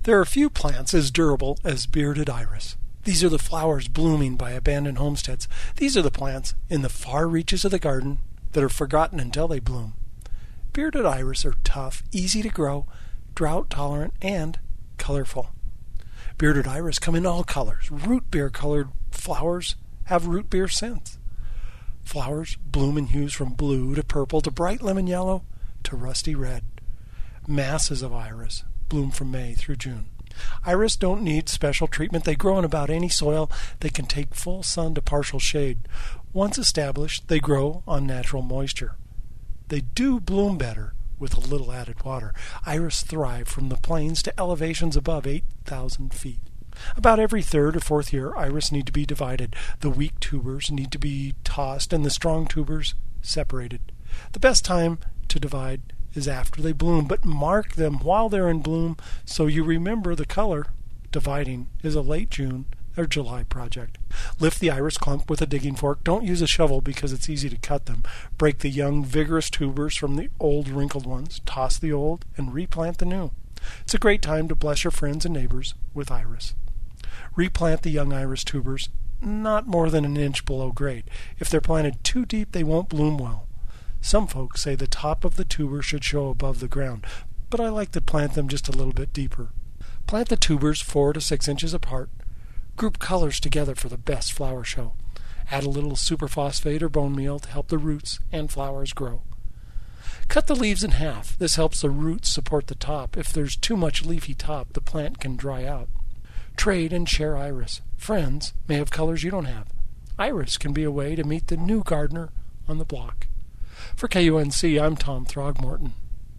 There are few plants as durable as bearded iris. These are the flowers blooming by abandoned homesteads. These are the plants in the far reaches of the garden that are forgotten until they bloom. Bearded iris are tough, easy to grow, drought-tolerant, and colorful. Bearded iris come in all colors. Root beer-colored flowers have root beer scents. Flowers bloom in hues from blue to purple to bright lemon yellow to rusty red. Masses of iris bloom from May through June. Iris don't need special treatment. They grow in about any soil. They can take full sun to partial shade. Once established, they grow on natural moisture. They do bloom better with a little added water. Iris thrive from the plains to elevations above 8,000 feet. About every third or fourth year, iris need to be divided. The weak tubers need to be tossed and the strong tubers separated. The best time to divide is after they bloom, but mark them while they're in bloom so you remember the color. Dividing is a late June or July project. Lift the iris clump with a digging fork. Don't use a shovel because it's easy to cut them. Break the young, vigorous tubers from the old, wrinkled ones. Toss the old and replant the new. It's a great time to bless your friends and neighbors with iris. Replant the young iris tubers not more than an inch below grade. If they're planted too deep, they won't bloom well. Some folks say the top of the tuber should show above the ground, but I like to plant them just a little bit deeper. Plant the tubers 4 to 6 inches apart. Group colors together for the best flower show. Add a little superphosphate or bone meal to help the roots and flowers grow. Cut the leaves in half. This helps the roots support the top. If there's too much leafy top, the plant can dry out. Trade and share iris. Friends may have colors you don't have. Iris can be a way to meet the new gardener on the block. For KUNC, I'm Tom Throgmorton.